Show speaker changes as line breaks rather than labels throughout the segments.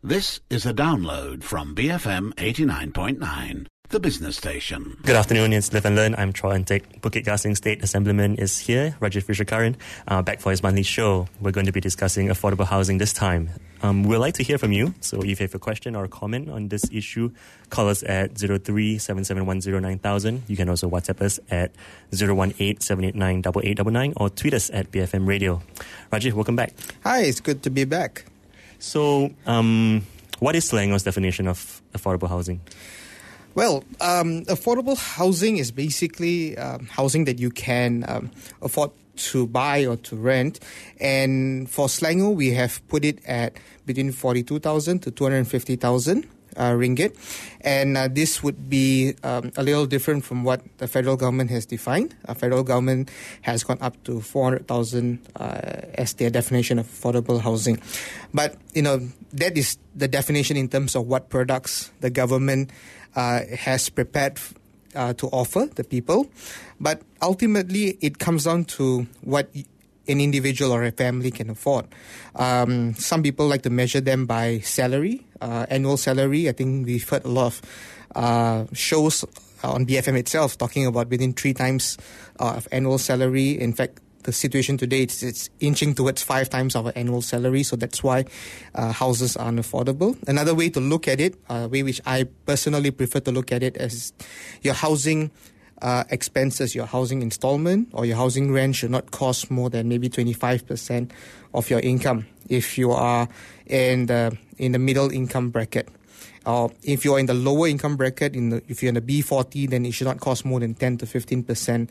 This is a download from BFM 89.9, the business station.
Good afternoon, it's Live and Learn. I'm Troy Antek. Bukit Gasing State Assemblyman is here, Rajiv Vishakaran, back for his monthly show. We're going to be discussing affordable housing this time. We'd like to hear from you, so if you have a question or a comment on this issue, call us at 03-7710-9000. You can also WhatsApp us at 018-789-8899 or tweet us at BFM Radio. Rajiv, welcome back.
Hi, it's good to be back.
So, what is Selangor's definition of affordable housing?
Well, affordable housing is basically housing that you can afford to buy or to rent. And for Selangor, we have put it at between 42,000 to 250,000 ringgit. And this would be a little different from what the federal government has defined. The federal government has gone up to 400,000 as their definition of affordable housing. But, that is the definition in terms of what products the government has prepared to offer the people. But ultimately, it comes down to what an individual or a family can afford. Some people like to measure them by salary, annual salary. I think we've heard a lot of shows on BFM itself talking about within 3 times of annual salary. In fact, the situation today, it's inching towards 5 times of our annual salary, so that's why houses are unaffordable. Another way to look at it, way which I personally prefer to look at it, as your housing expenses, your housing installment or your housing rent should not cost more than maybe 25% of your income if you are in the middle income bracket. Or if you're in the lower income bracket, if you're in the B40, then it should not cost more than 10 to 15%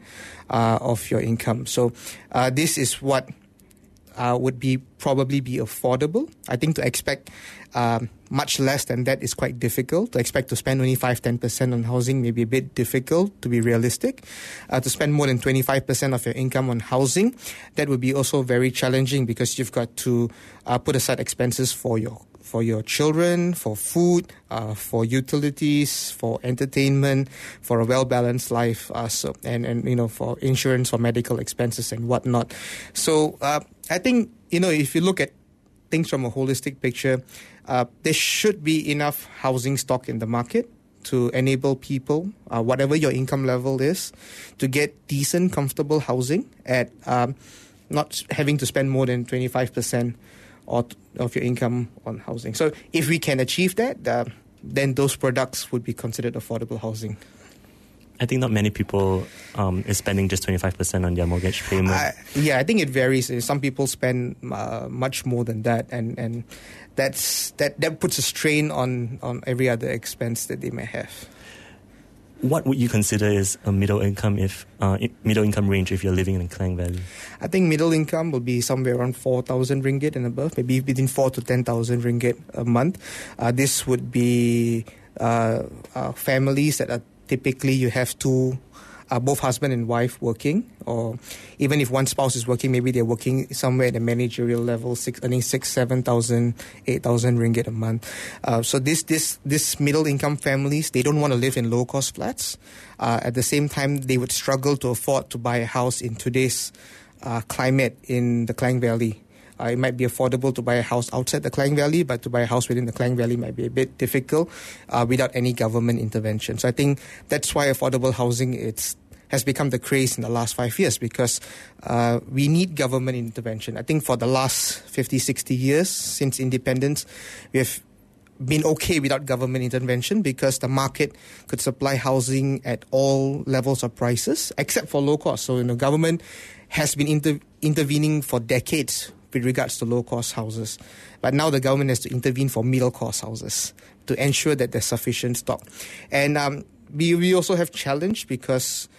of your income. So this is what would probably be affordable. I think to expect much less than that is quite difficult. To expect to spend only 5-10% on housing may be a bit difficult, to be realistic. To spend more than 25% of your income on housing, that would be also very challenging because you've got to put aside expenses for your children, for food, for utilities, for entertainment, for a well-balanced life, and for insurance, for medical expenses and whatnot. So I think, if you look at things from a holistic picture, there should be enough housing stock in the market to enable people, whatever your income level is, to get decent, comfortable housing at not having to spend more than 25% of your income on housing. So if we can achieve that, then those products would be considered affordable housing.
I think not many people is spending just 25% on their mortgage payment.
I think it varies. Some people spend much more than that, and that puts a strain on every other expense that they may have.
What would you consider is a middle income range if you're living in Klang Valley? I
think middle income will be somewhere around 4,000 ringgit and above, maybe between 4,000 to 10,000 ringgit a month. This would be families that are typically you have both husband and wife working, or even if one spouse is working, maybe they're working somewhere at the managerial level, earning 6,000, 7,000, 8,000 ringgit a month. So this middle income families, they don't want to live in low cost flats. At the same time, they would struggle to afford to buy a house in today's climate in the Klang Valley. It might be affordable to buy a house outside the Klang Valley, but to buy a house within the Klang Valley might be a bit difficult without any government intervention. So I think that's why affordable housing has become the craze in the last 5 years, because we need government intervention. I think for the last 50, 60 years since independence, we have been okay without government intervention because the market could supply housing at all levels of prices except for low cost. So the government has been intervening for decades with regards to low-cost houses. But now the government has to intervene for middle-cost houses to ensure that there's sufficient stock. And we also have challenge because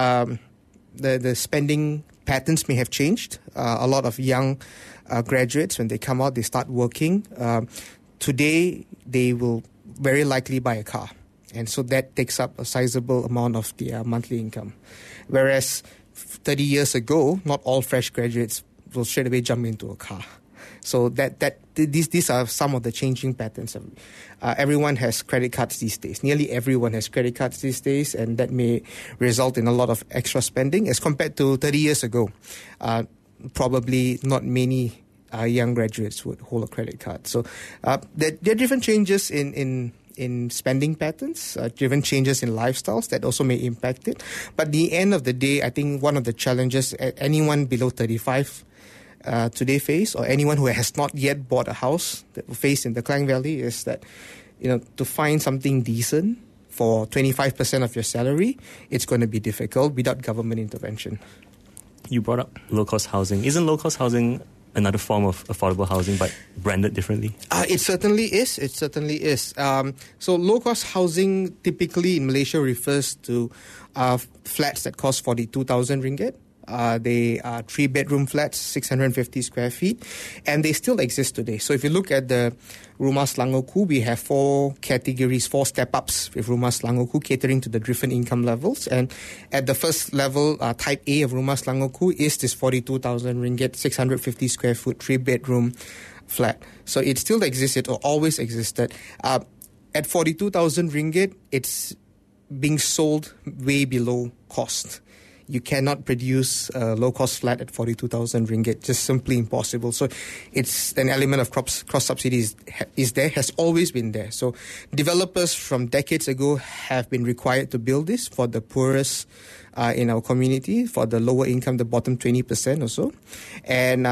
the spending patterns may have changed. A lot of young graduates, when they come out, they start working. Today, they will very likely buy a car. And so that takes up a sizable amount of their monthly income. Whereas 30 years ago, not all fresh graduates will straight away jump into a car. So these are some of the changing patterns. Everyone has credit cards these days. Nearly everyone has credit cards these days, and that may result in a lot of extra spending as compared to 30 years ago. Probably not many young graduates would hold a credit card. So there are different changes in spending patterns, different changes in lifestyles that also may impact it. But at the end of the day, I think one of the challenges anyone below 35 today face, or anyone who has not yet bought a house that will face in the Klang Valley, is that to find something decent for 25% of your salary, it's going to be difficult without government intervention.
You brought up low-cost housing. Isn't low-cost housing another form of affordable housing but branded differently?
It certainly is. So low-cost housing typically in Malaysia refers to flats that cost 42,000 ringgit. They are 3-bedroom flats, 650 square feet, and they still exist today. So if you look at the Rumah Selangorku, we have 4 categories, 4 step-ups with Rumah Selangorku catering to the different income levels. And at the first level, type A of Rumah Selangorku is this 42,000 ringgit, 650 square foot, 3-bedroom flat. So it still exists, it always existed. At 42,000 ringgit, it's being sold way below cost. You cannot produce a low-cost flat at 42,000 ringgit, just simply impossible. So it's an element of cross-subsidy is there, has always been there. So developers from decades ago have been required to build this for the poorest in our community, for the lower income, the bottom 20% or so. And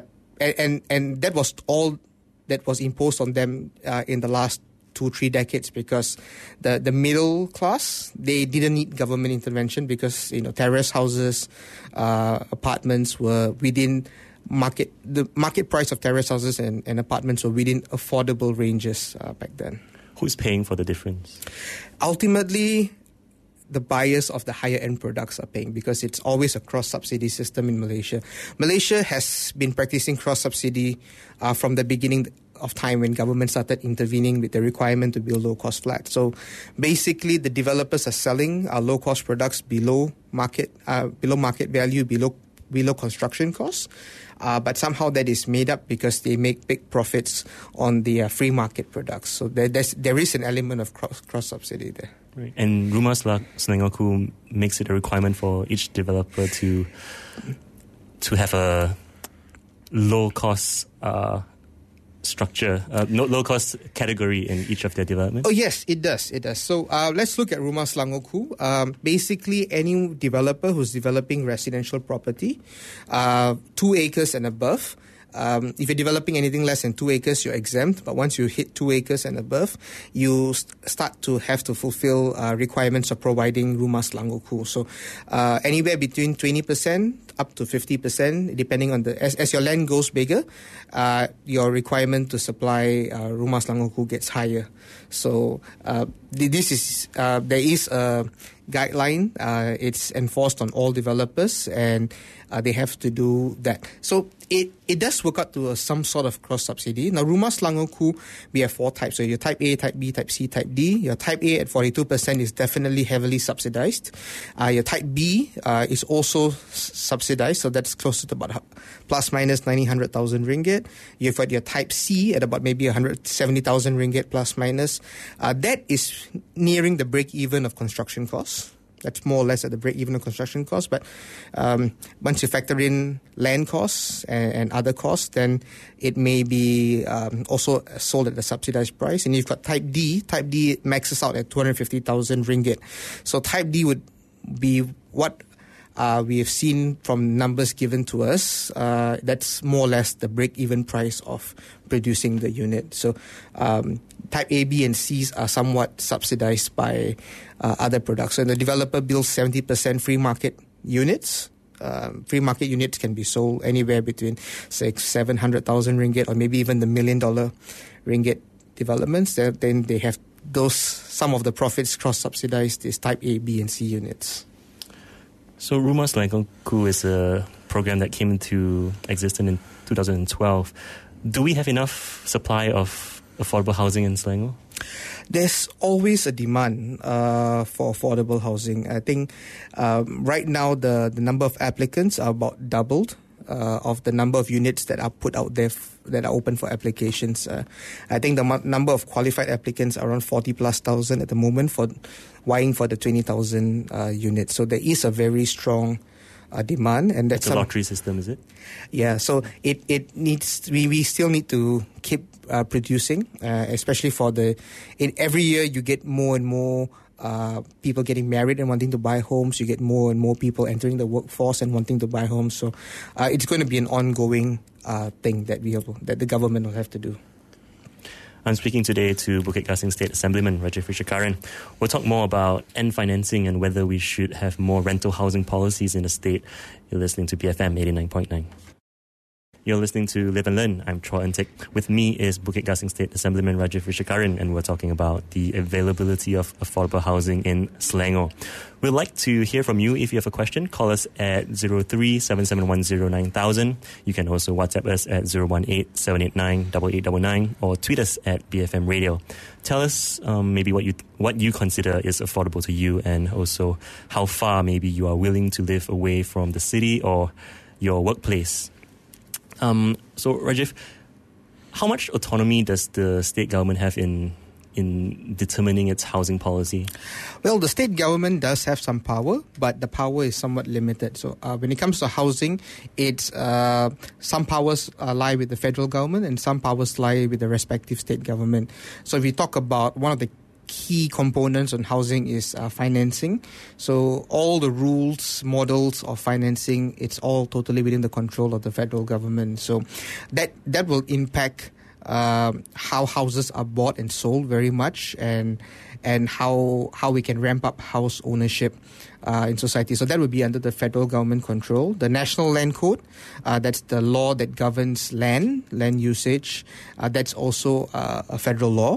that was all that was imposed on them in the last 2-3 decades, because the middle class, they didn't need government intervention because terrace houses, apartments were within the market price of terrace houses and apartments were within affordable ranges back then.
Who's paying for the difference?
Ultimately, the buyers of the higher end products are paying, because it's always a cross-subsidy system in Malaysia. Malaysia has been practicing cross-subsidy from the beginning of time when government started intervening with the requirement to build low-cost flats. So basically, the developers are selling low-cost products below market value, below construction costs. But somehow that is made up because they make big profits on the free market products. So there is an element of cross-subsidy there.
Right. And Rumah Selangorku makes it a requirement for each developer to have a low-cost structure, low-cost category in each of their developments?
Oh, yes, it does. So let's look at Rumah Selangorku. Basically, any developer who's developing residential property, 2 acres and above, if you're developing anything less than 2 acres, you're exempt. But once you hit 2 acres and above, you start to have to fulfill requirements of providing Rumah Selangorku. So anywhere between 20% up to 50%, depending on as your land goes bigger, your requirement to supply Rumah Selangorku gets higher. So there is a guideline. It's enforced on all developers, and they have to do that. So it does work out to some sort of cross-subsidy. Now, Rumah Selangorku, we have 4 types. So your type A, type B, type C, type D. Your type A at 42% is definitely heavily subsidized. Your type B is also subsidized, so that's closer to about plus minus 1,900,000 ringgit. You've got your type C at about maybe 170,000 ringgit plus minus. That is nearing the break-even of construction costs. That's more or less at the break-even of construction costs. But once you factor in land costs and other costs, then it may be also sold at the subsidized price. And you've got Type D. Type D maxes out at 250,000 ringgit. So Type D would be what we have seen from numbers given to us. That's more or less the break-even price of producing the unit. So Type A, B, and C's are somewhat subsidized by other products. So the developer builds 70% free market units. Free market units can be sold anywhere between 700,000 ringgit or maybe even the $1 million ringgit developments. Then they have some of the profits cross-subsidized is Type A, B, and C units.
So Rumah Selangorku is a program that came into existence in 2012. Do we have enough supply of affordable housing in Selangor?
There's always a demand for affordable housing. I think right now the number of applicants are about doubled of the number of units that are put out there that are open for applications. I think the number of qualified applicants are around 40,000+ at the moment for vying for the 20,000 units. So there is a very strong demand, and that's
It's a lottery system, is it?
Yeah, so it needs, we still need to keep producing, especially in every year you get more and more people getting married and wanting to buy homes. You get more and more people entering the workforce and wanting to buy homes. So it's going to be an ongoing thing that the government will have to do.
I'm speaking today to Bukit Gasing State Assemblyman Rajiv Vishakaran. We'll talk more about end financing and whether we should have more rental housing policies in the state. You're listening to BFM 89.9. You're listening to Live and Learn. I'm Troy Antic. With me is Bukit Gasing State Assemblyman Rajiv Vishakaran, and we're talking about the availability of affordable housing in Selangor. We'd like to hear from you. If you have a question, call us at 03-7710-9000. You can also WhatsApp us at 018-789-8899 or tweet us at BFM Radio. Tell us maybe what you consider is affordable to you, and also how far maybe you are willing to live away from the city or your workplace. So, Rajiv, how much autonomy does the state government have in determining its housing policy?
Well, the state government does have some power, but the power is somewhat limited. So when it comes to housing, it's some powers lie with the federal government and some powers lie with the respective state government. So if we talk about one of the key components on housing is financing. So all the rules, models of financing, it's all totally within the control of the federal government. So that will impact how houses are bought and sold very much, and how we can ramp up house ownership in society. So that would be under the federal government control. The National Land Code, that's the law that governs land usage. That's also a federal law,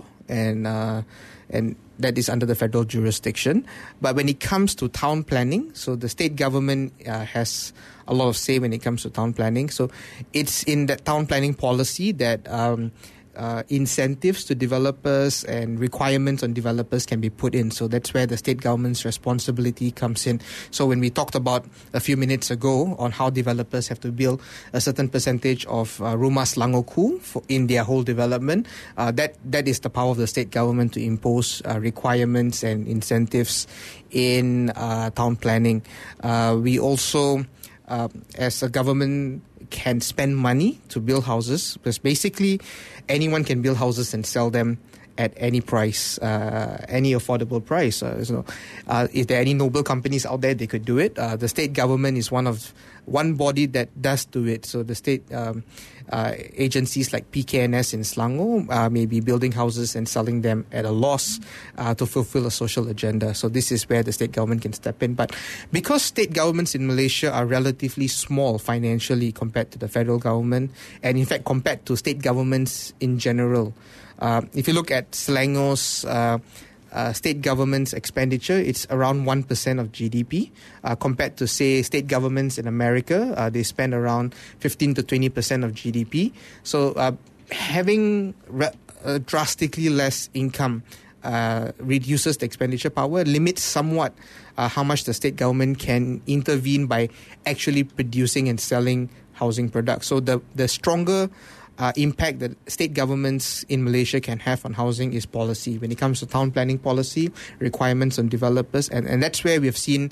and that is under the federal jurisdiction. But when it comes to town planning, so the state government has a lot of say when it comes to town planning. So it's in that town planning policy that incentives to developers and requirements on developers can be put in. So that's where the state government's responsibility comes in. So when we talked about a few minutes ago on how developers have to build a certain percentage of Rumah Selangor Ku in their whole development, that is the power of the state government to impose requirements and incentives in town planning. We also, as a government, can spend money to build houses, because basically anyone can build houses and sell them at any price, any affordable price. If there are any noble companies out there, they could do it. The state government is one body that does do it. So the state agencies like PKNS in Selangor may be building houses and selling them at a loss to fulfill a social agenda. So this is where the state government can step in. But because state governments in Malaysia are relatively small financially compared to the federal government, and in fact compared to state governments in general, if you look at Selangor's state government's expenditure, it's around 1% of GDP. Compared to, say, state governments in America, they spend around 15 to 20% of GDP. So having drastically less income reduces the expenditure power, limits somewhat how much the state government can intervene by actually producing and selling housing products. So the stronger impact that state governments in Malaysia can have on housing is policy. When it comes to town planning policy, requirements on developers, and that's where we've seen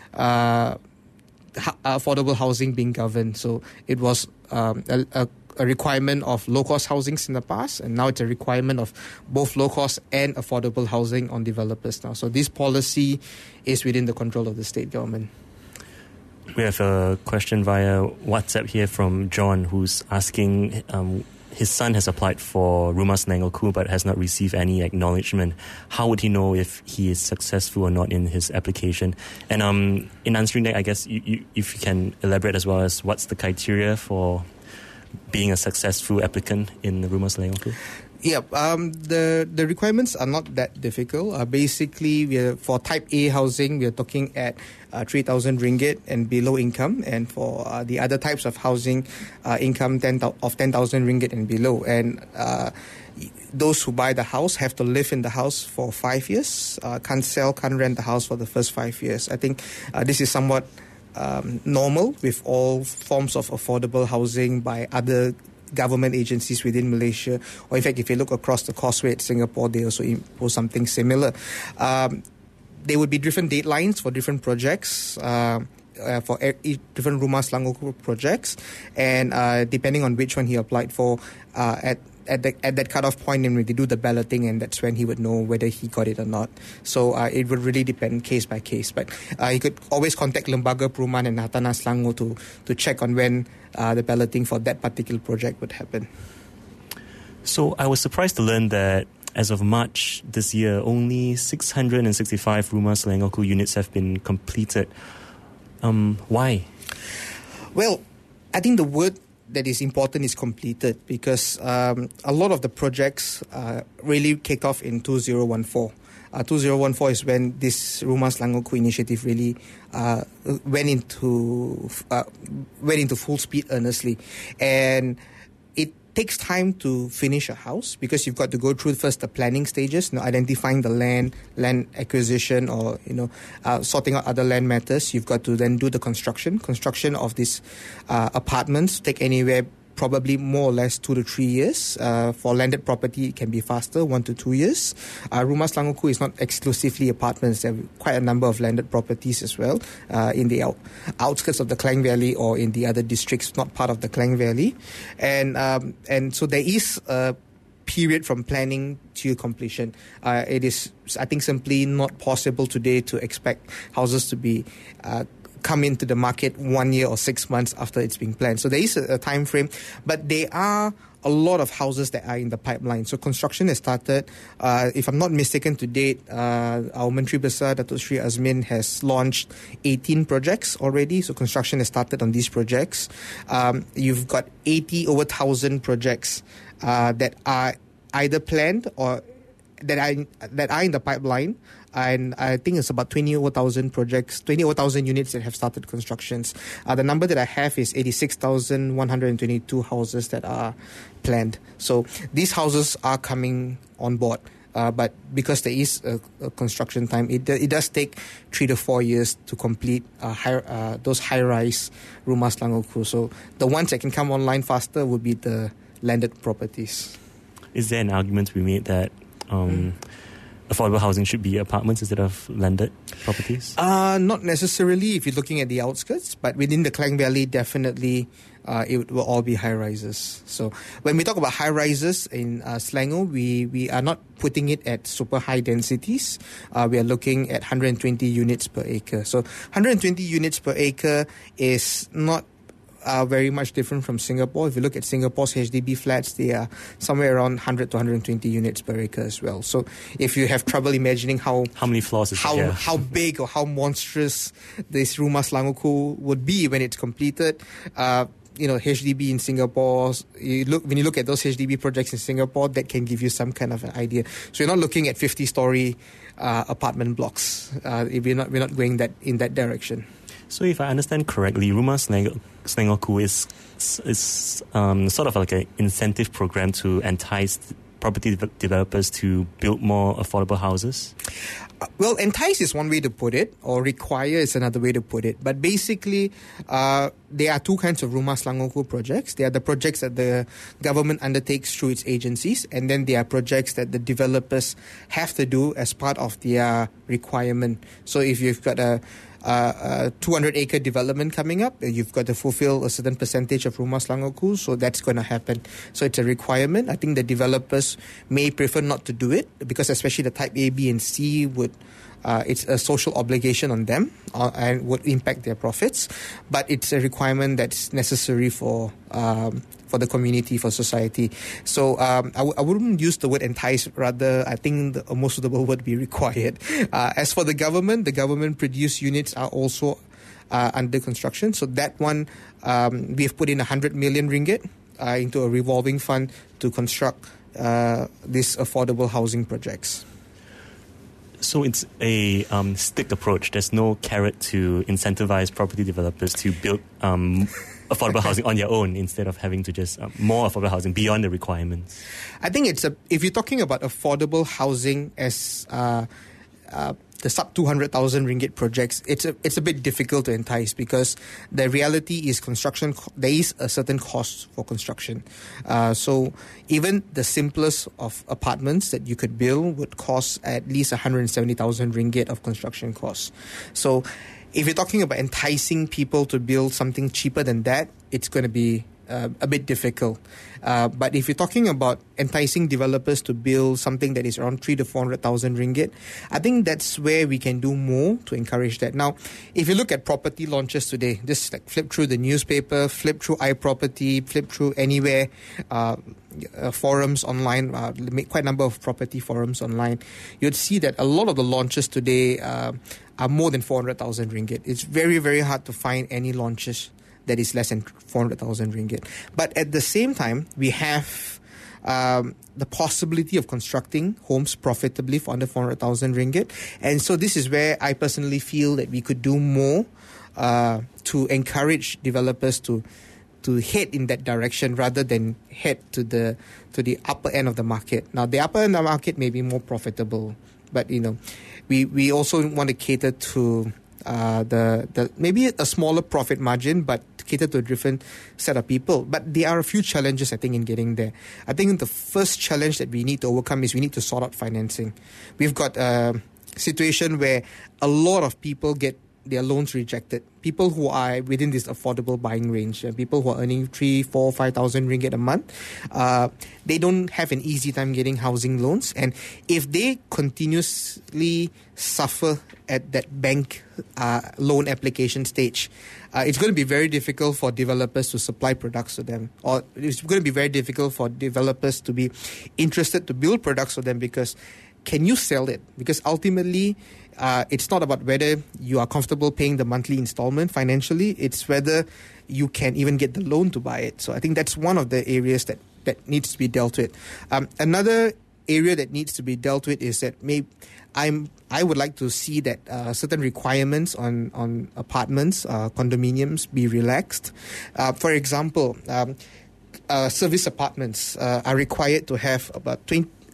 affordable housing being governed. So it was a requirement of low-cost housings in the past, and now it's a requirement of both low-cost and affordable housing on developers now. So this policy is within the control of the state government.
We have a question via WhatsApp here from John, who's asking, his son has applied for Rumah Selangor Ku but has not received any acknowledgement. How would he know if he is successful or not in his application? And in answering that, I guess if you can elaborate as well as what's the criteria for being a successful applicant in the Rumah Selangor Ku?
Yeah, the requirements are not that difficult. Basically, for Type A housing, we are talking at 3,000 ringgit and below income, and for the other types of housing, income of 10,000 ringgit and below. And those who buy the house have to live in the house for 5 years. Can't sell, can't rent the house for the first 5 years. I think this is somewhat normal with all forms of affordable housing by other government agencies within Malaysia, or in fact, if you look across the causeway at Singapore, they also impose something similar. There would be different deadlines for different projects, for different Rumah Selangor projects, and depending on which one he applied for, at that cutoff point, and when they do the balloting, and that's when he would know whether he got it or not. So it would really depend case by case. But he could always contact Lembaga Perumahan and Hartanah Selangor to check on when the balloting for that particular project would happen.
So I was surprised to learn that as of March this year, only 665 Rumah Selangor units have been completed. Why?
Well, I think the word that is important is completed, because a lot of the projects really kick off in 2014. 2014 is when this Rumah Selangor initiative really went into full speed earnestly, and it takes time to finish a house, because you've got to go through first the planning stages, identifying the land acquisition, or sorting out other land matters. You've got to then do the construction of these apartments. Take anywhere probably more or less 2 to 3 years. For landed property, it can be faster, 1 to 2 years. Rumah Selangor is not exclusively apartments. There are quite a number of landed properties as well in the outskirts of the Klang Valley, or in the other districts not part of the Klang Valley. And so there is a period from planning to completion. It is, I think, simply not possible today to expect houses to be come into the market 1 year or 6 months after it's being planned. So there is a time frame, but there are a lot of houses that are in the pipeline. So construction has started. If I'm not mistaken, to date, our Menteri Besar, Datuk Sri Azmin, has launched 18 projects already. So construction has started on these projects. You've got over 1,000 projects that are either planned or that are in the pipeline. And I think it's about 20,000 projects, 20,000 units that have started constructions. The number that I have is 86,122 houses that are planned. So these houses are coming on board. But because there is a construction time, it does take 3 to 4 years to complete those high-rise Rumah Selangor. So the ones that can come online faster would be the landed properties.
Is there an argument to be made that affordable housing should be apartments instead of landed properties?
Not necessarily if you're looking at the outskirts, but within the Klang Valley, definitely it will all be high-rises. So when we talk about high-rises in Selangor, we are not putting it at super high densities. We are looking at 120 units per acre. So 120 units per acre is not very much different from Singapore. If you look at Singapore's HDB flats, they are somewhere around 100 to 120 units per acre as well. So if you have trouble imagining how
many floors is
how big or how monstrous this Rumah Selangor would be when it's completed, HDB in Singapore, when you look at those HDB projects in Singapore, that can give you some kind of an idea. So you're not looking at 50-story apartment blocks. We're not going in that direction.
So if I understand correctly, Rumah Selangor is sort of like an incentive program to entice property developers to build more affordable houses?
Well, entice is one way to put it, or require is another way to put it. But basically, there are two kinds of Rumah Selangor projects. There are the projects that the government undertakes through its agencies, and then there are projects that the developers have to do as part of their requirement. So if you've got a 200-acre development coming up, you've got to fulfill a certain percentage of Rumah Selangor, so that's going to happen. So it's a requirement. I think the developers may prefer not to do it, because especially the type A, B, and C it's a social obligation on them and would impact their profits. But it's a requirement that's necessary for the community, for society. So I wouldn't use the word entice. Rather, I think a more suitable word would be required. As for the government produced units are also under construction. So that one, we have put in 100 million ringgit into a revolving fund to construct these affordable housing projects.
So it's a stick approach. There's no carrot to incentivize property developers to build affordable housing on their own, instead of having to just more affordable housing beyond the requirements.
I think if you're talking about affordable housing as the sub 200,000 ringgit projects, it's a bit difficult to entice, because the reality is construction. There is a certain cost for construction. So even the simplest of apartments that you could build would cost at least 170,000 ringgit of construction costs. So If you're talking about enticing people to build something cheaper than that, it's going to be a bit difficult. But if you're talking about enticing developers to build something that is around 300,000 to 400,000 ringgit, I think that's where we can do more to encourage that. Now, if you look at property launches today, just like flip through the newspaper, flip through iProperty, flip through anywhere, forums online, quite a number of property forums online, you'd see that a lot of the launches today are more than 400,000 ringgit. It's very, very hard to find any launches that is less than 400,000 ringgit. But at the same time, we have the possibility of constructing homes profitably for under 400,000 ringgit. And so this is where I personally feel that we could do more to encourage developers to head in that direction rather than head to the upper end of the market. Now, the upper end of the market may be more profitable, but we also want to cater to the maybe a smaller profit margin, but cater to a different set of people. But there are a few challenges, I think, in getting there. I think the first challenge that we need to overcome is we need to sort out financing. We've got a situation where a lot of people get their loans rejected. People who are within this affordable buying range, people who are earning 3, 4, 5,000 ringgit a month, they don't have an easy time getting housing loans. And if they continuously suffer at that bank loan application stage, it's going to be very difficult for developers to supply products to them, or it's going to be very difficult for developers to be interested to build products for them, because can you sell it? Because ultimately, it's not about whether you are comfortable paying the monthly installment financially, it's whether you can even get the loan to buy it. So I think that's one of the areas that needs to be dealt with. Another area that needs to be dealt with is that I would like to see that certain requirements on apartments, condominiums be relaxed. For example, service apartments are required to have about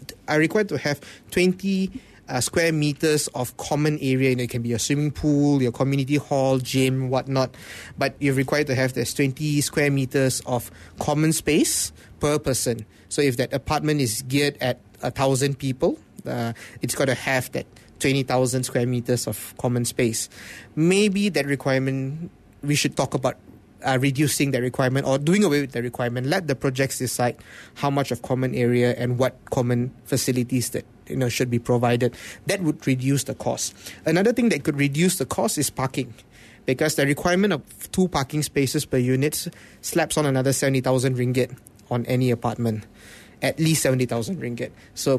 20 square meters of common area. It can be a swimming pool, your community hall, gym, whatnot. But you're required to have this 20 square meters of common space per person. So if that apartment is geared at 1,000 people, it's got to have that 20,000 square meters of common space. Maybe that requirement, we should talk about reducing the requirement or doing away with the requirement. Let the projects decide how much of common area and what common facilities that should be provided. That would reduce the cost. Another thing that could reduce the cost is parking, because the requirement of 2 parking spaces per unit slaps on another 70,000 ringgit on any apartment, at least 70,000 ringgit. So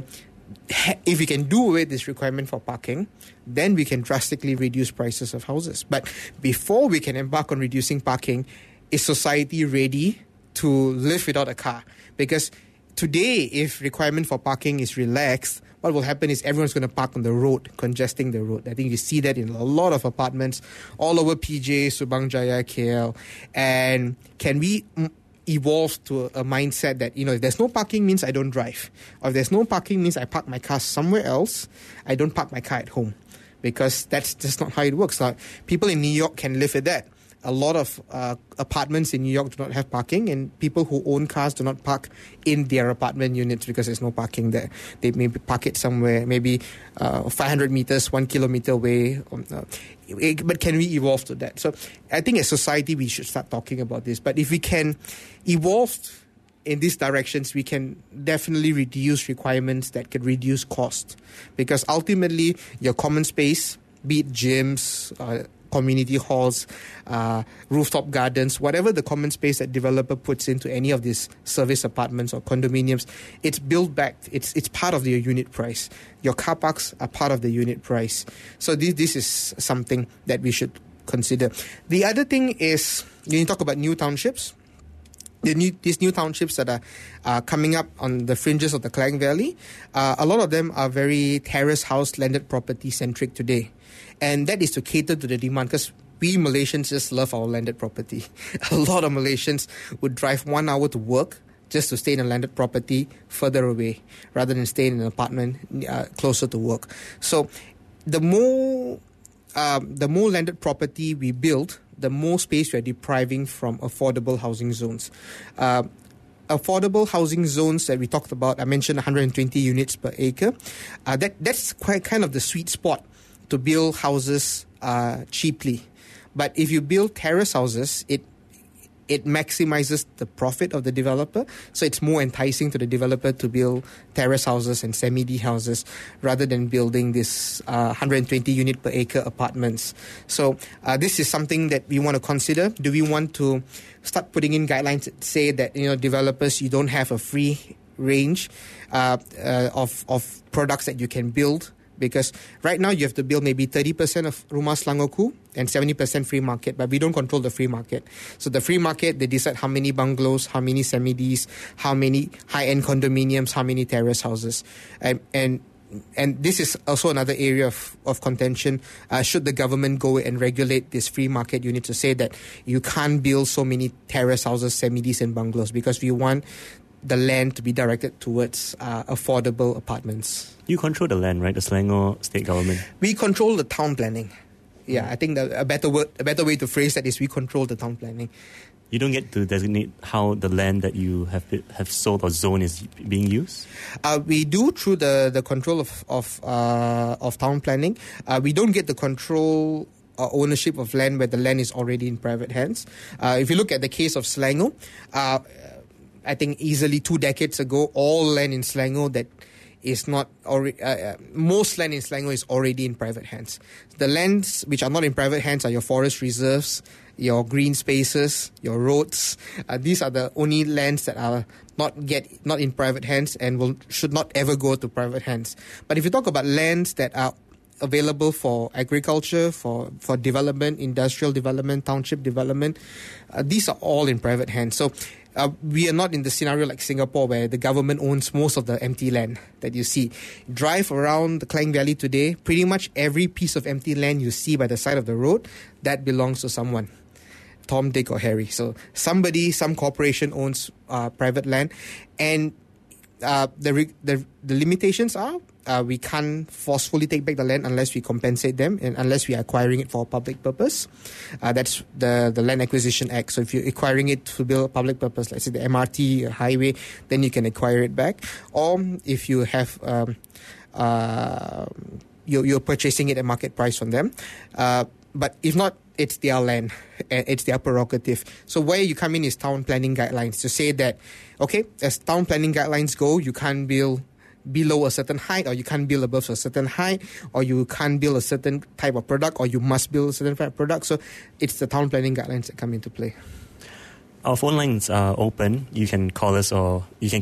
if we can do away with this requirement for parking, then we can drastically reduce prices of houses. But before we can embark on reducing parking, is society ready to live without a car? Because today, if requirement for parking is relaxed, what will happen is everyone's going to park on the road, congesting the road. I think you see that in a lot of apartments all over PJ, Subang Jaya, KL. And can we evolve to a mindset that, if there's no parking means I don't drive, or if there's no parking means I park my car somewhere else, I don't park my car at home, because that's just not how it works. Now, people in New York can live with that. A lot of apartments in New York do not have parking, and people who own cars do not park in their apartment units because there's no parking there. They maybe park it somewhere, maybe 500 meters, 1 kilometer away. But can we evolve to that? So I think as society, we should start talking about this. But if we can evolve in these directions, we can definitely reduce requirements that could reduce cost. Because ultimately, your common space, be it gyms, community halls, rooftop gardens, whatever the common space that developer puts into any of these service apartments or condominiums, it's built back. It's part of your unit price. Your car parks are part of the unit price. So this is something that we should consider. The other thing is, when you talk about new townships, these new townships that are coming up on the fringes of the Klang Valley, a lot of them are very terrace house landed property centric today. And that is to cater to the demand, because we Malaysians just love our landed property. A lot of Malaysians would drive 1 hour to work just to stay in a landed property further away rather than stay in an apartment closer to work. So the more landed property we build, the more space we are depriving from affordable housing zones. Affordable housing zones that we talked about, I mentioned 120 units per acre. That's quite kind of the sweet spot to build houses cheaply. But if you build terrace houses, it maximizes the profit of the developer. So it's more enticing to the developer to build terrace houses and semi-D houses rather than building this 120 unit per acre apartments. So this is something that we want to consider. Do we want to start putting in guidelines that say that, developers, you don't have a free range of products that you can build? Because right now you have to build maybe 30% of Rumah Selangorku and 70% free market, but we don't control the free market. So the free market, they decide how many bungalows, how many semi-Ds, how many high-end condominiums, how many terrace houses. And this is also another area of contention. Should the government go and regulate this free market, you need to say that you can't build so many terrace houses, semi-Ds and bungalows, because we want the land to be directed towards affordable apartments.
You control the land, right? The Selangor state government.
We control the town planning. Yeah, I think a better way to phrase that is we control the town planning.
You don't get to designate how the land that you have sold or zoned is being used?
We do through the control of town planning. We don't get the control ownership of land where the land is already in private hands. If you look at the case of Selangor, I think easily 2 decades ago, all land in Selangor that is not most land in Selangor is already in private hands. The lands which are not in private hands are your forest reserves, your green spaces, your roads. These are the only lands that are not in private hands and should not ever go to private hands. But if you talk about lands that are available for agriculture, for development, industrial development, township development, these are all in private hands. So we are not in the scenario like Singapore where the government owns most of the empty land that you see. Drive around the Klang Valley today, pretty much every piece of empty land you see by the side of the road, that belongs to someone. Tom, Dick or Harry. So some corporation owns private land, and the limitations are we can't forcefully take back the land unless we compensate them and unless we are acquiring it for a public purpose. That's the Land Acquisition Act. So if you're acquiring it to build a public purpose, let's say the MRT, a highway, then you can acquire it back. Or if you have you're purchasing it at market price from them. But if not, it's their land, it's their prerogative. So where you come in is town planning guidelines to say that, okay, as town planning guidelines go, you can't build below a certain height, or you can't build above a certain height, or you can't build a certain type of product, or you must build a certain type of product. So it's the town planning guidelines that come into play.
Our phone lines are open. You can call us at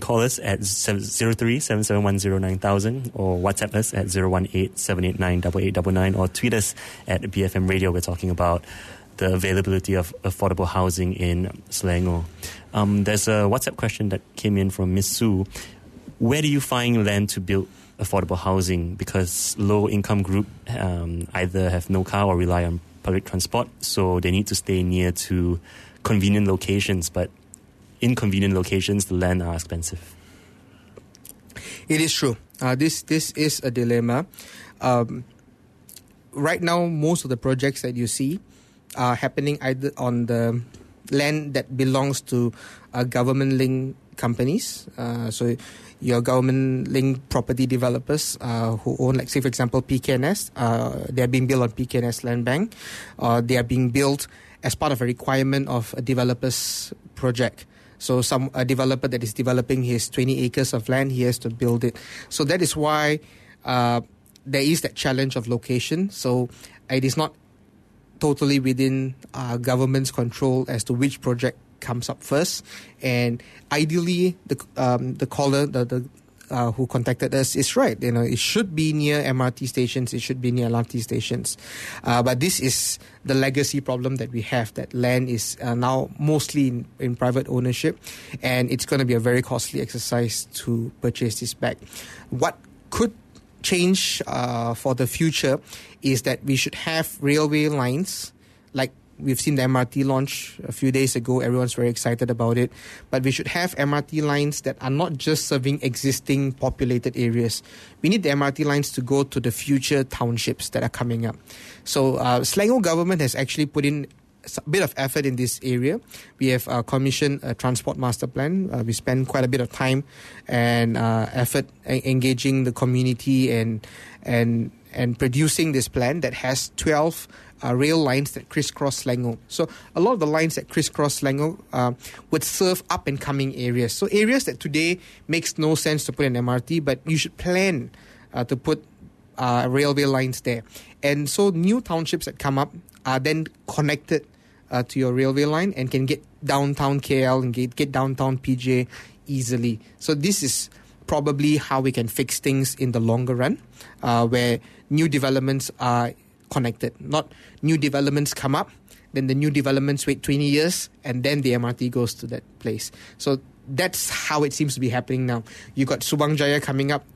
03-7710-9000 or WhatsApp us at 018-789-8899 or tweet us at BFM Radio. We're talking about the availability of affordable housing in Selangor. There's a WhatsApp question that came in from Miss Sue. Where do you find land to build affordable housing? Because low-income group either have no car or rely on public transport, so they need to stay near to convenient locations, but inconvenient locations, the land are expensive.
It is true. This is a dilemma. Right now, most of the projects that you see are happening either on the land that belongs to government-linked companies. So your government-linked property developers who own, like, say, for example, PKNS. They are being built on PKNS Land Bank. They are being built as part of a requirement of a developer's project. So a developer that is developing his 20 acres of land, he has to build it. So that is why there is that challenge of location. So it is not totally within government's control as to which project comes up first. And ideally, the caller, who contacted us is right. It should be near MRT stations. It should be near LRT stations. But this is the legacy problem that we have, that land is now mostly in private ownership, and it's going to be a very costly exercise to purchase this back. What could change for the future is that we should have railway lines, like we've seen the MRT launch a few days ago. Everyone's very excited about it. But we should have MRT lines that are not just serving existing populated areas. We need the MRT lines to go to the future townships that are coming up. So Selangor government has actually put in a bit of effort in this area. We have commissioned a transport master plan. We spend quite a bit of time and effort engaging the community and and producing this plan that has 12 rail lines that crisscross Selangor. So a lot of the lines that crisscross Selangor would serve up and coming areas. So areas that today makes no sense to put an MRT, but you should plan to put railway lines there. And so new townships that come up are then connected to your railway line and can get downtown KL and get downtown PJ easily. So this is probably how we can fix things in the longer run, where new developments are connected. Not new developments come up, then the new developments wait 20 years, and then the MRT goes to that place. So that's how it seems to be happening now. You got Subang Jaya coming up,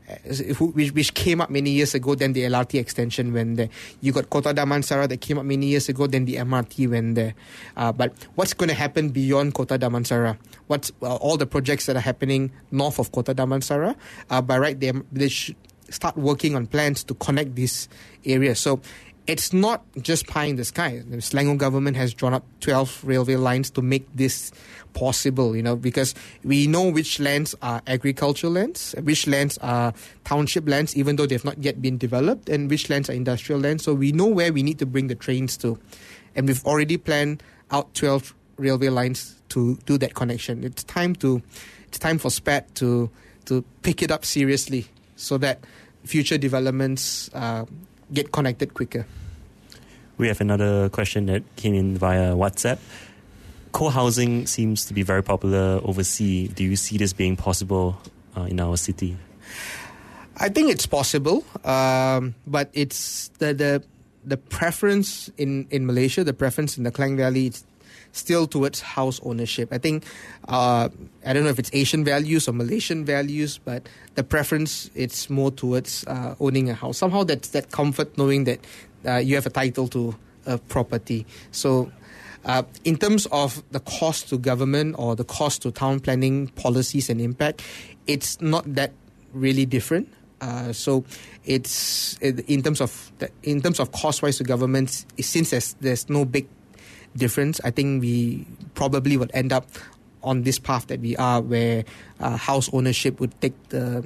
which came up many years ago, then the LRT extension went there. You got Kota Damansara that came up many years ago, then the MRT went there. But what's going to happen beyond Kota Damansara? What's all the projects that are happening north of Kota Damansara? By right, they should start working on plans to connect these areas. So it's not just pie in the sky. The Selangor government has drawn up 12 railway lines to make this possible, because we know which lands are agricultural lands, which lands are township lands, even though they've not yet been developed, and which lands are industrial lands. So we know where we need to bring the trains to. And we've already planned out 12 railway lines to do that connection. It's time for SPAT to pick it up seriously so that future developments get connected quicker.
We have another question that came in via WhatsApp. Co-housing seems to be very popular overseas. Do you see this being possible in our city?
I think it's possible, but it's the preference in Malaysia, the preference in the Klang Valley, it's still towards house ownership. I think, I don't know if it's Asian values or Malaysian values, but the preference, it's more towards owning a house. Somehow that's that comfort knowing that you have a title to a property. So in terms of the cost to government or the cost to town planning policies and impact, it's not that really different. So it's in terms of cost-wise to governments, since there's no big difference, I think we probably would end up on this path that we are, where house ownership would take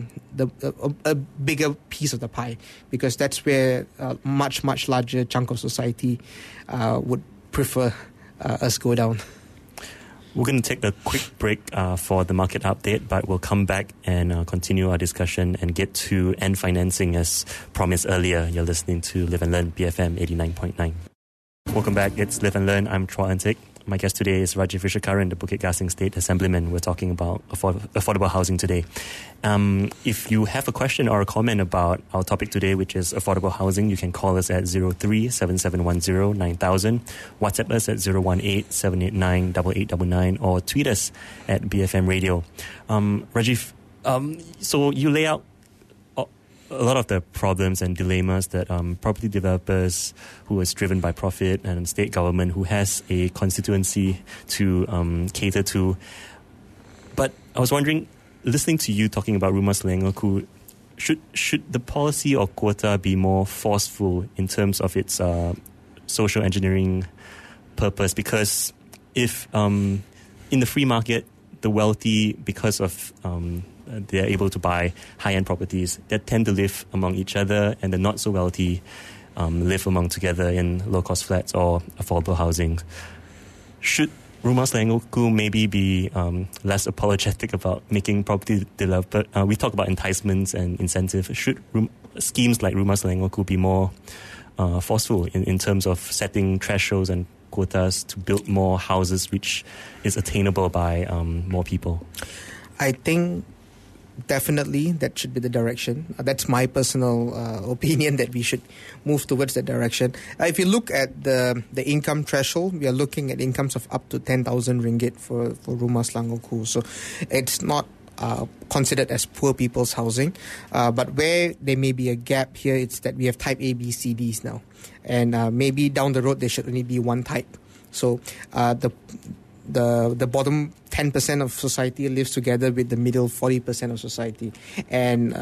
a bigger piece of the pie, because that's where a much larger chunk of society would prefer us go down.
We're going to take a quick break for the market update, but we'll come back and continue our discussion and get to end financing as promised earlier. You're listening to Live and Learn, BFM 89.9. Welcome back. It's Live and Learn. I'm Troy Antic. My guest today is Rajiv Vishakaran, the Bukit Gasing State Assemblyman. We're talking about affordable housing today. If you have a question or a comment about our topic today, which is affordable housing, you can call us at 03-7710-9000, WhatsApp us at 018-789-8899, or tweet us at BFM Radio. Rajiv, so you lay out a lot of the problems and dilemmas that property developers who is driven by profit and state government who has a constituency to cater to. But I was wondering, listening to you talking about Rumah Selangor, should the policy or quota be more forceful in terms of its social engineering purpose? Because if in the free market, the wealthy, because of they're able to buy high-end properties that tend to live among each other, and the not-so-wealthy live among together in low-cost flats or affordable housing. Should Rumah Selangor maybe be less apologetic about making property developer? We talk about enticements and incentives. Should schemes like Rumah Selangor be more forceful in terms of setting thresholds and quotas to build more houses which is attainable by more people?
I think definitely that should be the direction. That's my personal opinion, that we should move towards that direction. If you look at the income threshold, we are looking at incomes of up to 10,000 ringgit for Rumah Selangor. So it's not considered as poor people's housing. But where there may be a gap here, it's that we have type A, B, C, Ds now. And maybe down the road there should only be one type. So the bottom 10% of society lives together with the middle 40% of society, and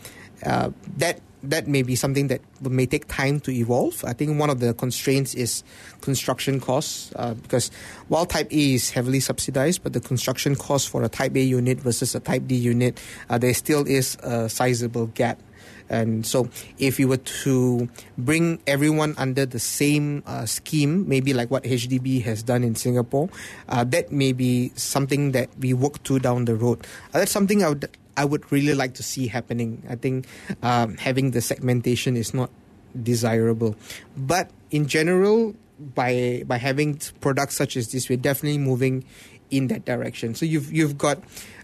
that may be something that may take time to evolve. I think one of the constraints is construction costs, because while Type A is heavily subsidized, but the construction cost for a Type A unit versus a Type D unit, there still is a sizable gap. And so if we were to bring everyone under the same scheme, maybe like what HDB has done in Singapore, that may be something that we work to down the road. That's something I would really like to see happening. I think having the segmentation is not desirable. But in general, by having products such as this, we're definitely moving in that direction. So you've got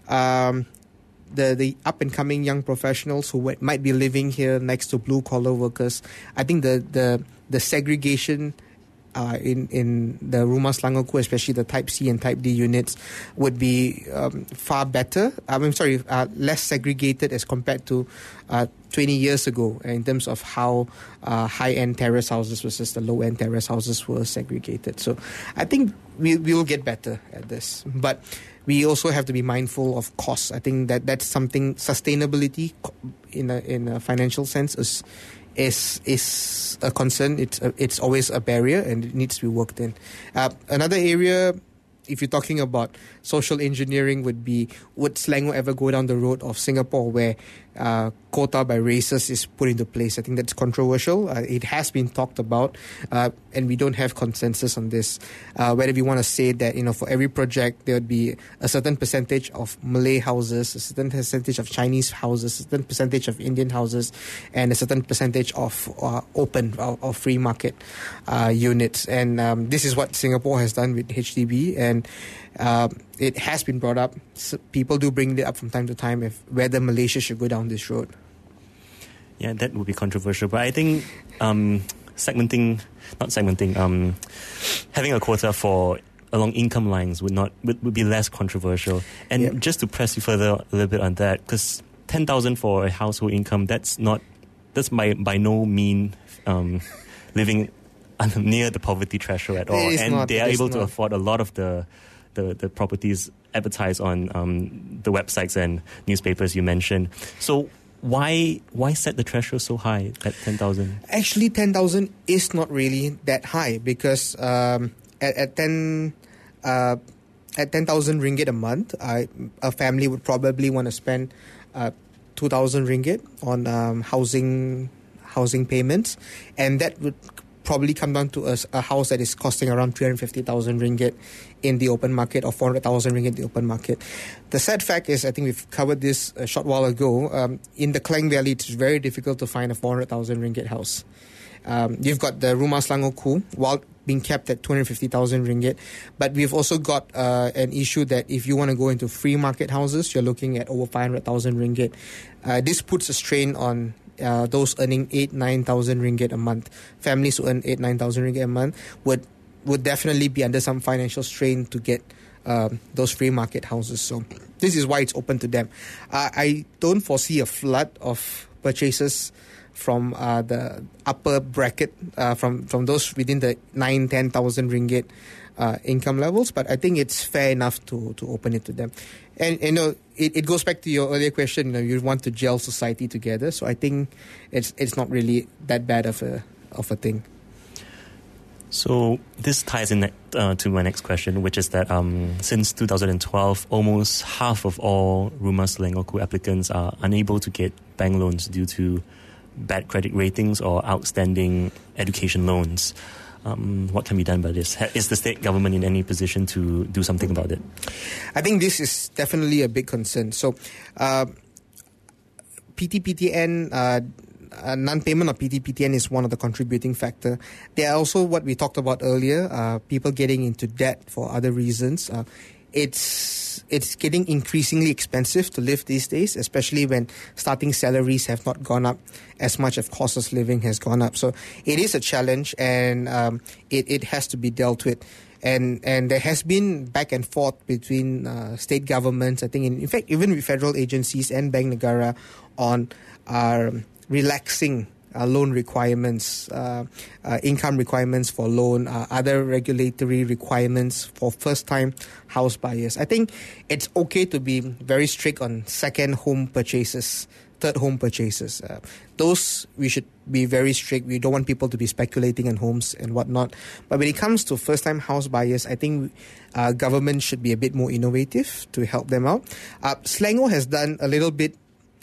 the up and coming young professionals who might be living here next to blue collar workers. I think the segregation in the Rumah Selangor Ku, especially the Type C and Type D units, would be far better. Less segregated as compared to 20 years ago in terms of how high-end terrace houses versus the low-end terrace houses were segregated. So I think we will get better at this. But we also have to be mindful of costs. I think that's something, sustainability in a financial sense is a concern. It's always a barrier, and it needs to be worked in. Another area, if you're talking about social engineering, would Selangor ever go down the road of Singapore where quota by races is put into place? I think that's controversial. It has been talked about, and we don't have consensus on this. Whether we want to say that, for every project there would be a certain percentage of Malay houses, a certain percentage of Chinese houses, a certain percentage of Indian houses, and a certain percentage of open or free market units. And this is what Singapore has done with HDB, and it has been brought up. So people do bring it up from time to time whether Malaysia should go down this road.
Yeah, that would be controversial. But I think having a quota for along income lines would be less controversial. And just to press you further a little bit on that, because 10,000 for a household income, that's by no mean living near the poverty threshold at all. And they are able to afford a lot of the properties advertised on the websites and newspapers you mentioned. So why set the threshold so high at 10,000?
Actually, 10,000 is not really that high, because at 10,000 ringgit a month, a family would probably want to spend 2,000 ringgit on housing payments, and that would probably come down to a house that is costing around 350,000 ringgit in the open market, or 400,000 ringgit in the open market. The sad fact is, I think we've covered this a short while ago, in the Klang Valley, it's very difficult to find a 400,000 ringgit house. You've got the Rumah Selangor Ku, while being kept at 250,000 ringgit. But we've also got an issue that if you want to go into free market houses, you're looking at over 500,000 ringgit. This puts a strain on those earning 8,000-9,000 ringgit a month. Families who earn 8,000-9,000 ringgit a month would definitely be under some financial strain to get those free market houses. So this is why it's open to them. I don't foresee a flood of purchases from the upper bracket, from those within the 9,000-10,000 ringgit income levels, but I think it's fair enough to open it to them. And it goes back to your earlier question. You want to gel society together, so I think it's not really that bad of a thing.
So this ties in to my next question, which is that since 2012, almost half of all Rumah Selangor Ku applicants are unable to get bank loans due to bad credit ratings or outstanding education loans. What can be done by this? Is the state government in any position to do something about it?
I think this is definitely a big concern. So, PTPTN, non-payment of PTPTN is one of the contributing factor. There are also what we talked about earlier, people getting into debt for other reasons. It's getting increasingly expensive to live these days, especially when starting salaries have not gone up as much as cost of living has gone up. So it is a challenge, and it has to be dealt with. And there has been back and forth between state governments, I think, in fact, even with federal agencies and Bank Negara on relaxing loan requirements, income requirements for loan, other regulatory requirements for first-time house buyers. I think it's okay to be very strict on second home purchases, third home purchases. Those we should be very strict. We don't want people to be speculating on homes and whatnot. But when it comes to first-time house buyers, I think government should be a bit more innovative to help them out. Selangor has done a little bit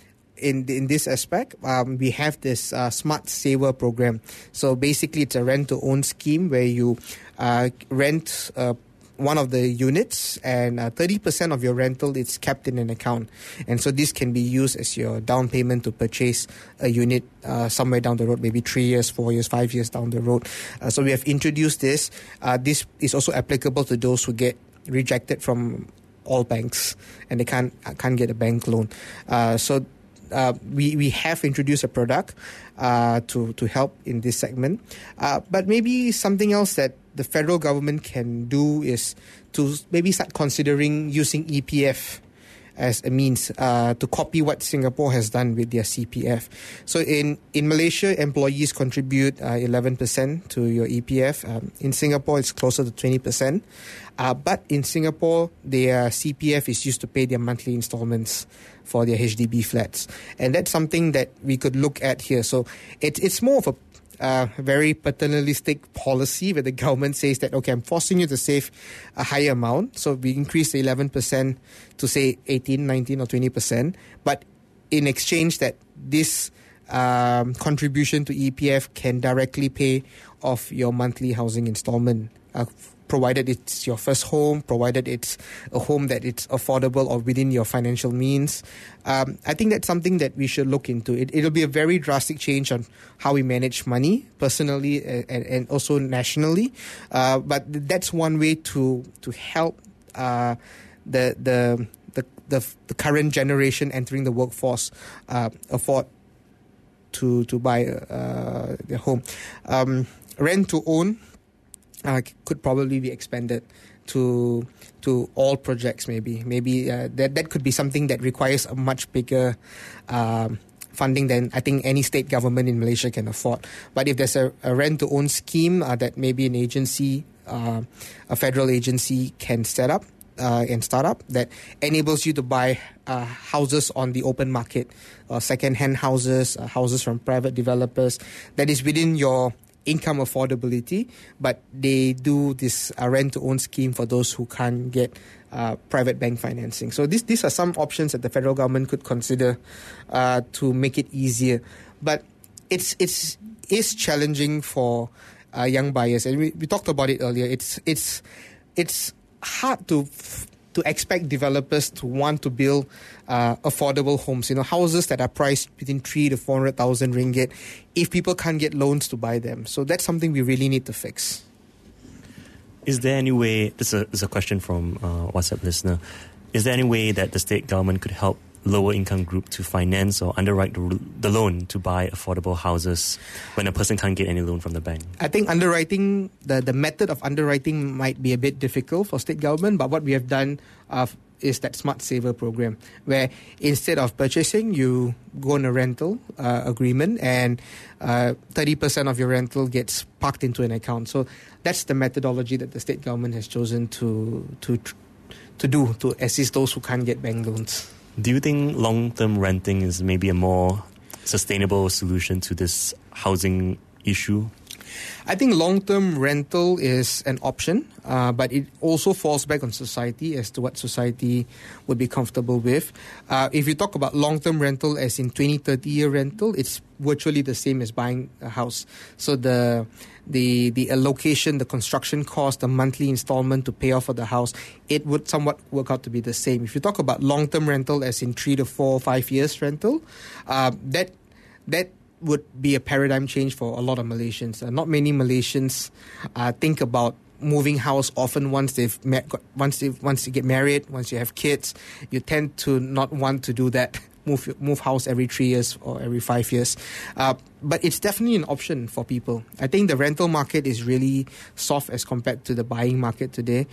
in this aspect, we have this Smart Saver program. So basically, it's a rent-to-own scheme where you rent one of the units, and 30% of your rental is kept in an account. And so this can be used as your down payment to purchase a unit somewhere down the road, maybe 3 years, 4 years, 5 years down the road. So we have introduced this. This is also applicable to those who get rejected from all banks and they can't get a bank loan. So we have introduced a product to help in this segment. But maybe something else that the federal government can do is to maybe start considering using EPF as a means to copy what Singapore has done with their CPF. So in Malaysia, employees contribute 11% to your EPF. In Singapore, it's closer to 20%. But in Singapore, their CPF is used to pay their monthly installments for their HDB flats. And that's something that we could look at here. So it's more of a very paternalistic policy where the government says that, okay, I'm forcing you to save a higher amount. So we increase the 11% to say 18, 19 or 20%. But in exchange that this contribution to EPF can directly pay off your monthly housing installment, provided it's your first home, provided it's a home that it's affordable or within your financial means. I think that's something that we should look into. It'll be a very drastic change on how we manage money personally and also nationally. But that's one way to help the current generation entering the workforce afford to buy their home. Rent to own could probably be expanded to all projects. Maybe that could be something that requires a much bigger funding than I think any state government in Malaysia can afford. But if there's a rent-to-own scheme that maybe an agency, a federal agency can set up and start up that enables you to buy houses on the open market, second-hand houses, houses from private developers, that is within your income affordability, but they do this rent-to-own scheme for those who can't get private bank financing. So these are some options that the federal government could consider to make it easier. But it's challenging for young buyers, and we talked about it earlier. It's hard to expect developers to want to build affordable homes, houses that are priced within 3 to 400,000 ringgit, if people can't get loans to buy them. So that's something we really need to fix.
Is there any way, this is a question from a WhatsApp listener, is there any way that the state government could help lower income group to finance or underwrite the loan to buy affordable houses when a person can't get any loan from the bank? I
think underwriting, the method of underwriting might be a bit difficult for state government, but what we have done is that Smart Saver program, where instead of purchasing, you go on a rental agreement and 30% of your rental gets parked into an account. So that's the methodology that the state government has chosen to assist those who can't get bank loans.
Do you think long-term renting is maybe a more sustainable solution to this housing issue?
I think long-term rental is an option, but it also falls back on society as to what society would be comfortable with. If you talk about long-term rental as in 20, 30-year rental, it's virtually the same as buying a house. So the allocation, the construction cost, the monthly installment to pay off for the house, it would somewhat work out to be the same. If you talk about long-term rental as in 3 to 4, 5 years rental, that would be a paradigm change for a lot of Malaysians. Not many Malaysians think about moving house often once you get married, once you have kids. You tend to not want to do that. Move house every 3 years or every 5 years. But it's definitely an option for people. I think the rental market is really soft as compared to the buying market today.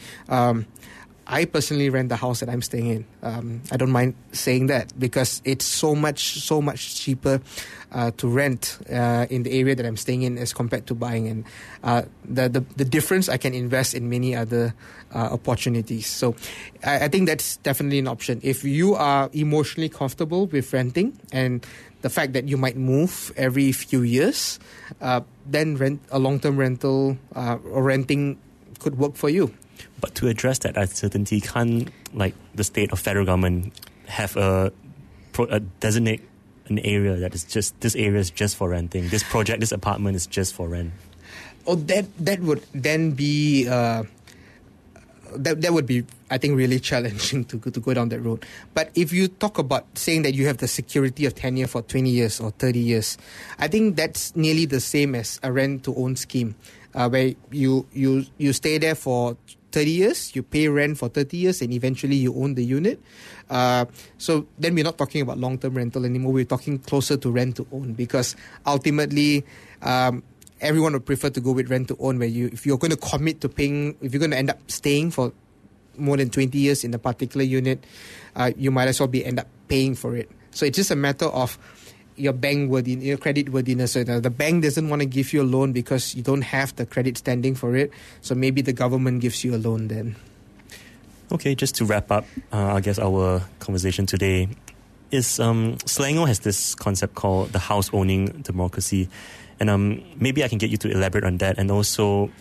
I personally rent the house that I'm staying in. I don't mind saying that because it's so much cheaper to rent in the area that I'm staying in as compared to buying. And the difference, I can invest in many other opportunities. So I think that's definitely an option. If you are emotionally comfortable with renting and the fact that you might move every few years, then a long-term rental or renting could work for you.
But to address that uncertainty, can't the state or federal government have a designate an area that is just, this area is just for renting, this project, this apartment is just for rent?
Oh, that would then be that would be, I think, really challenging to go down that road. But if you talk about saying that you have the security of tenure for 20 years or 30 years, I think that's nearly the same as a rent-to-own scheme, where you stay there for 30 years, you pay rent for 30 years, and eventually you own the unit. So then we're not talking about long-term rental anymore. We're talking closer to rent-to-own, because ultimately everyone would prefer to go with rent-to-own, where if you're going to commit to paying, if you're going to end up staying for more than 20 years in a particular unit, you might as well end up paying for it. So it's just a matter of your your credit worthiness. So the bank doesn't want to give you a loan because you don't have the credit standing for it. So maybe the government gives you a loan then.
Okay, just to wrap up, I guess our conversation today is Selangor has this concept called the house owning democracy. And maybe I can get you to elaborate on that, and also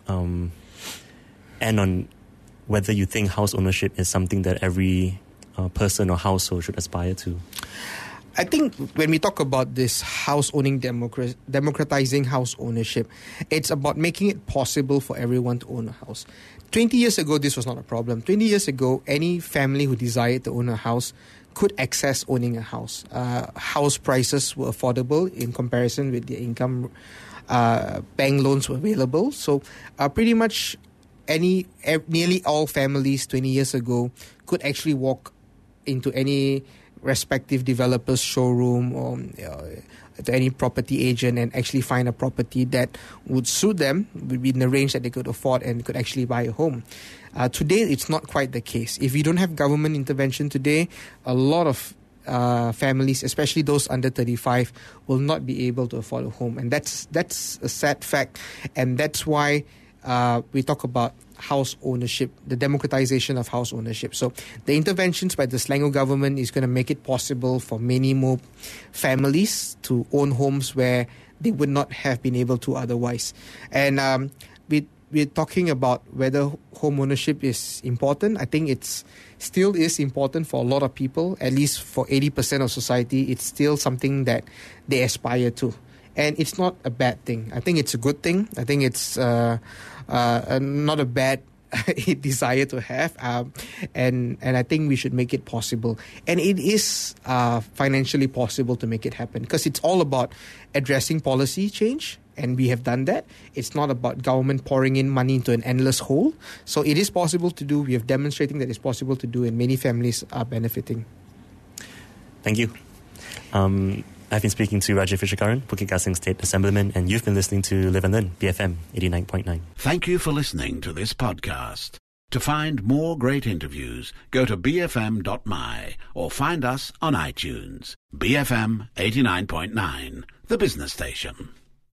and on whether you think house ownership is something that every person or household should aspire to.
I think when we talk about this house owning democratizing house ownership, it's about making it possible for everyone to own a house. 20 years ago, this was not a problem. 20 years ago, any family who desired to own a house could access owning a house. House prices were affordable in comparison with their income. Bank loans were available. So pretty much nearly all families 20 years ago could actually walk into any respective developer's showroom or to any property agent and actually find a property that would suit them, would be in the range that they could afford and could actually buy a home. Today, it's not quite the case. If you don't have government intervention today, a lot of families, especially those under 35, will not be able to afford a home. And that's a sad fact. And that's why we talk about house ownership, the democratization of house ownership. So the interventions by the Selangor government is going to make it possible for many more families to own homes where they would not have been able to otherwise. And we're talking about whether home ownership is important. I think it's still is important for a lot of people. At least for 80% of society, it's still something that they aspire to. And it's not a bad thing. I think it's a good thing. I think it's not a bad desire to have. And I think we should make it possible. And it is financially possible to make it happen, because it's all about addressing policy change. And we have done that. It's not about government pouring in money into an endless hole. So it is possible to do. We are demonstrating that it's possible to do, and many families are benefiting.
Thank you. I've been speaking to Rajeev Viswakaran, Bukit Gasing State Assemblyman, and you've been listening to Live and Learn, BFM 89.9.
Thank you for listening to this podcast. To find more great interviews, go to bfm.my or find us on iTunes. BFM 89.9, the business station.